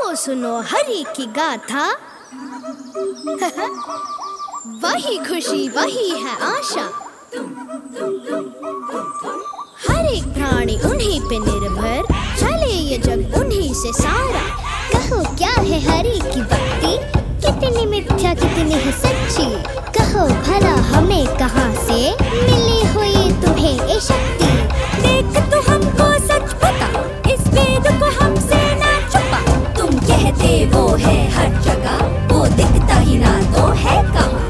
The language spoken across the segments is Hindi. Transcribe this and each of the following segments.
सुनो हरि की गाथा। वही खुशी वही है आशा, हर एक प्राणी उन्हीं पे निर्भर, चले ये जग उन्हीं से सारा। कहो क्या है हरि की भक्ति, कितनी मिथ्या कितनी है सच्ची। कहो भला हमें कहाँ से मिली हुई तुम्हें ये शक्ति। देख तू हमको सच बता, इस वेद को हमसे ना छुपा। तुम कहते वो है हर जगह, वो दिखता ही ना तो है कहाँ।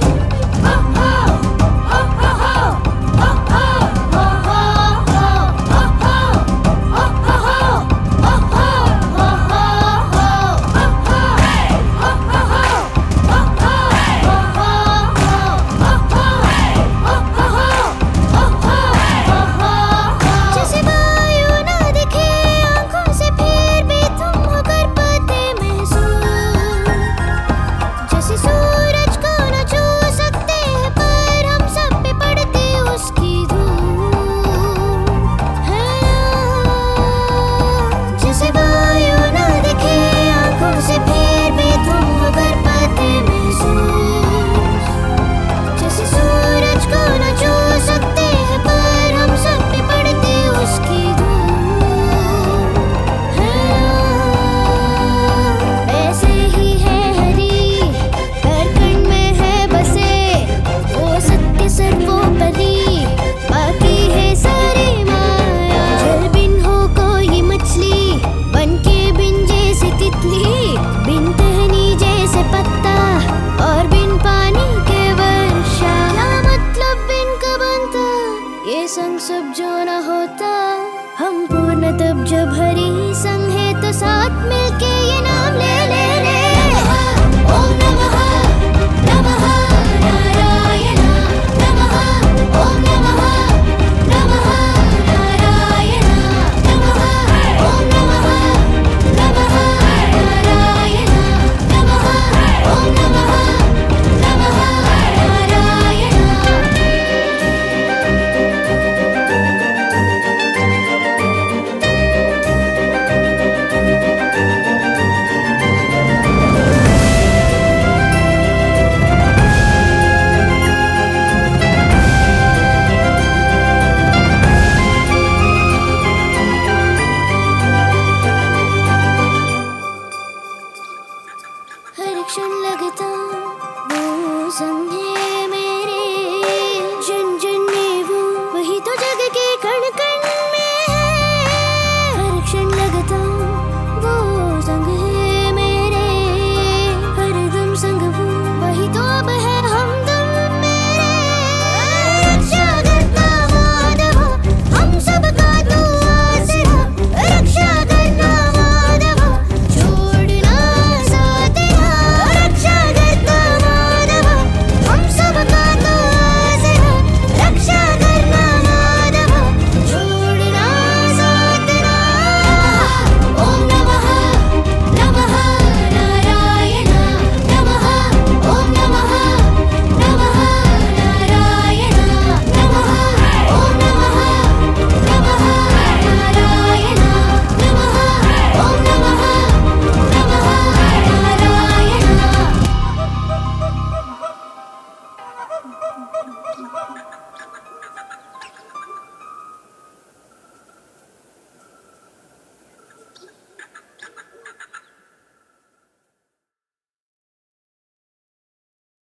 संग सब जो न होता हम पूर्ण तब जब हरि संग है तो साथ मिलके